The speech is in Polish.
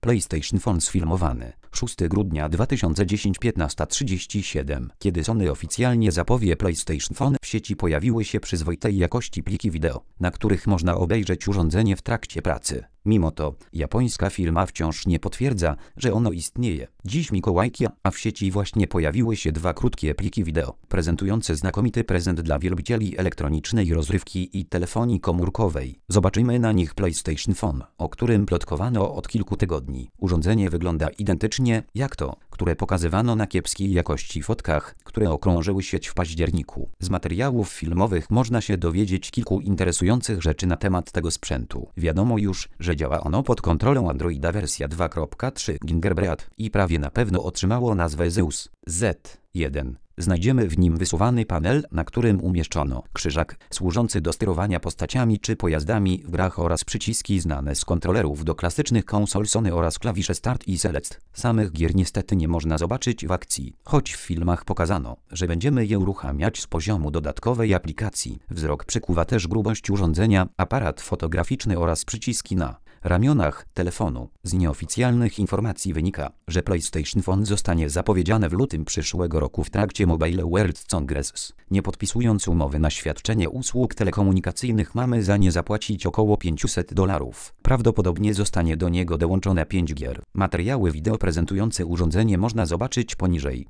PlayStation Phone sfilmowany 6 grudnia 2010 15:37. Kiedy Sony oficjalnie zapowie PlayStation Phone, w sieci pojawiły się przyzwoitej jakości pliki wideo, na których można obejrzeć urządzenie w trakcie pracy. Mimo to, japońska firma wciąż nie potwierdza, że ono istnieje. Dziś Mikołajki, a w sieci właśnie pojawiły się dwa krótkie pliki wideo, prezentujące znakomity prezent dla wielbicieli elektronicznej rozrywki i telefonii komórkowej. Zobaczymy na nich PlayStation Phone, o którym plotkowano od kilku tygodni. Urządzenie wygląda identycznie jak to, które pokazywano na kiepskiej jakości fotkach, które okrążyły sieć w październiku. Z materiałów filmowych można się dowiedzieć kilku interesujących rzeczy na temat tego sprzętu. Wiadomo już, że działa ono pod kontrolą Androida wersja 2.3 Gingerbread i prawie na pewno otrzymało nazwę Zeus Z1. Znajdziemy w nim wysuwany panel, na którym umieszczono krzyżak służący do sterowania postaciami czy pojazdami w grach oraz przyciski znane z kontrolerów do klasycznych konsol Sony oraz klawisze Start i Select. Samych gier niestety nie można zobaczyć w akcji, choć w filmach pokazano, że będziemy je uruchamiać z poziomu dodatkowej aplikacji. Wzrok przykuwa też grubość urządzenia, aparat fotograficzny oraz przyciski na ramionach telefonu. Z nieoficjalnych informacji wynika, że PlayStation Phone zostanie zapowiedziane w lutym przyszłego roku w trakcie Mobile World Congress. Nie podpisując umowy na świadczenie usług telekomunikacyjnych mamy za nie zapłacić około $500. Prawdopodobnie zostanie do niego dołączone 5 gier. Materiały wideo prezentujące urządzenie można zobaczyć poniżej.